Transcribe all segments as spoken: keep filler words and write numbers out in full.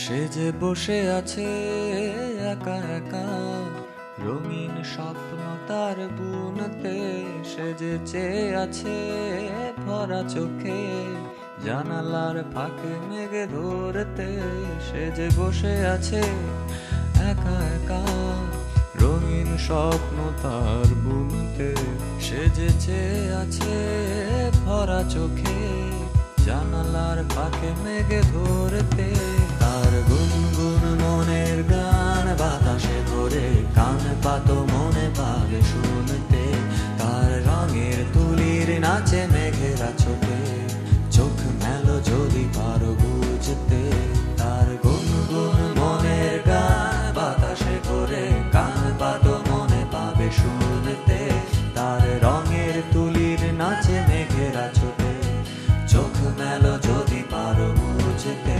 সে যে বসে আছে একা একা, রঙিন স্বপ্ন তার বুনতে। সে যে চেয়ে আছে ভরা চোখে, জানালার ফাঁকে মেঘে ধরতে। সে যে বসে আছে একা একা, রঙিন স্বপ্ন তার বুনতে। সে যে চেয়ে আছে ভরা চোখে, জানালার ফাঁকে মেঘে ধরতে। তার গুনগুন মনের গান বাতাসে ধরে, কান পাতো মনে পাবে শুনতে। তার রঙের তুলির নাচে মেঘেরা ছোটে, চোখ মেলো যদি পারো বুঝতে। তার গুনগুন মনের গান বাতাসে ধরে, কান পাতো মনে পাবে শুনতে। তার রঙের তুলির নাচে মেঘেরা ছোটে, চোখ মেলো যদি পারো বুঝতে।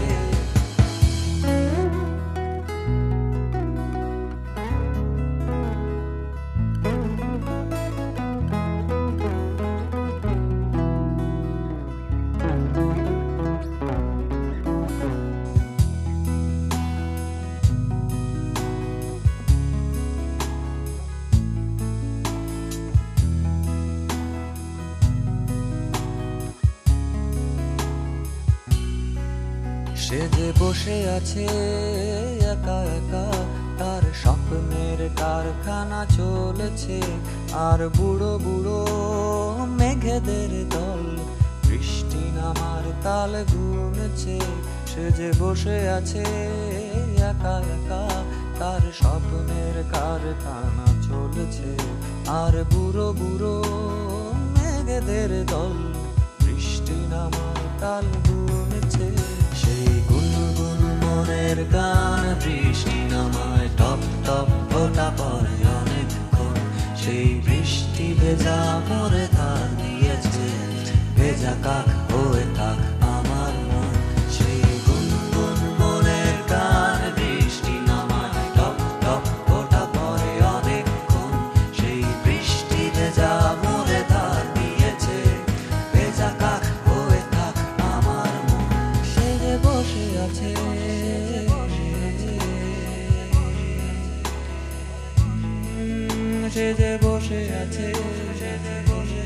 সে যে বসে আছে একা একা, তার স্বপ্নের কারখানা চলেছে। আর বুড়ো বুড়ো মেঘেদের দল বৃষ্টি নামার তাল গুনেছে। সে যে বসে আছে একা একা, তার স্বপ্নের কারখানা চলেছে। আর বুড়ো বুড়ো মেঘেদের দল বৃষ্টি নামার তাল গুনেছে। সেই গুনগুন মনের গান বৃষ্টি নামায় টপ টপ ফোঁটা পড়ে অনেকক্ষণ। সেই বৃষ্টি ভেজা পরে ধার দিয়েছে, ভেজা কাক হয়ে থাক আমার মন। সেই গুনগুন মনের গান বৃষ্টি নামায় টপ টপ ফোঁটা পড়ে অনেকক্ষণ। সেই বৃষ্টি ভেজা মরে ধার দিয়েছে, ভেজা কাক হয়ে থাক আমার মন। সে যে বসে আছে সে যে বসে আছে সে যে বসে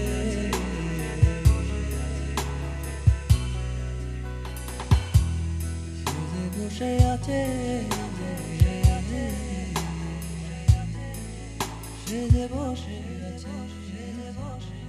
বসে আছে সে যে বসে আছে সে যে বসে